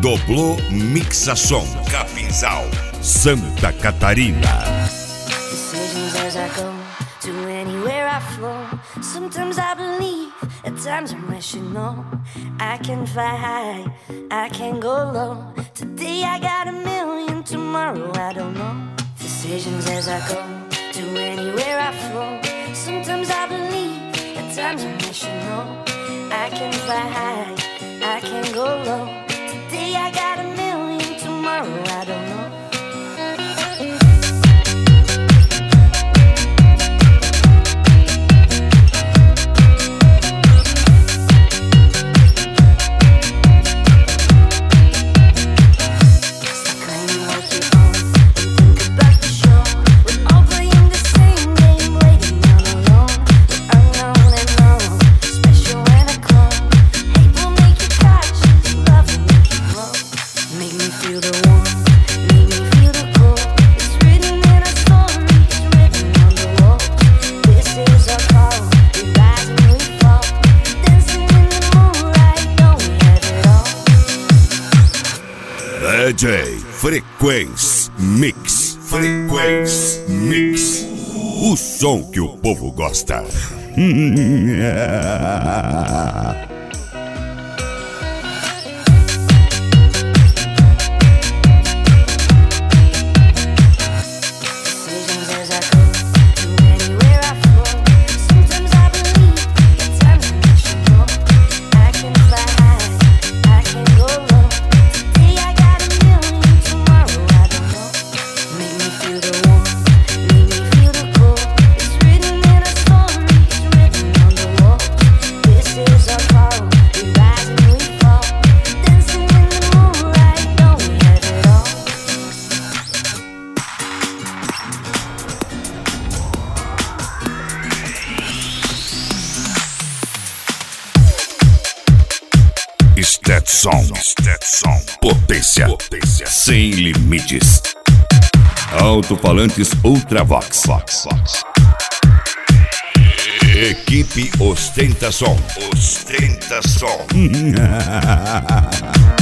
Doblô Mixação, Capinzal, Santa Catarina. Decisions as I go to anywhere I flow. Sometimes I believe, at times I'm rational. I can fly high, I can go low. Today I got a million, tomorrow I don't know. Decisions as I go to anywhere I flow. Sometimes I believe, at times I'm rational. I can fly high, I can go low. Today I got a million, tomorrow I don't know. DJ Frequência Mix. Frequência Mix. O som que o povo gosta. Stetson. Potência sem limites. Alto-falantes Ultravox. Equipe Ostentação.